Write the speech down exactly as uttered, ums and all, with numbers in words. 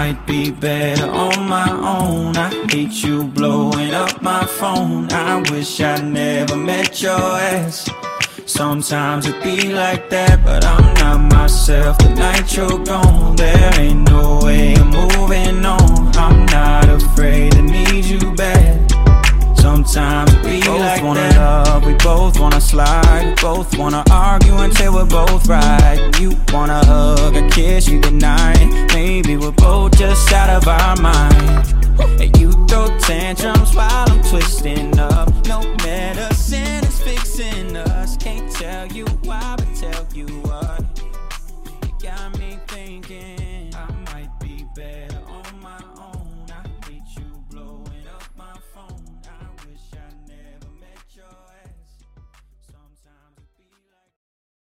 might be better on my own. I hate you blowing up my phone. I wish I never met your ass. Sometimes it be like that, but I'm not myself the night you're gone. There ain't no way I'm moving on. I'm not afraid to need you back. Sometimes it be like that. We both wanna love, we both wanna slide. We both wanna argue until we're both right. You wanna hug, a kiss, you deny. Maybe we're both just out of our mind. And you throw tantrums while I'm twisted.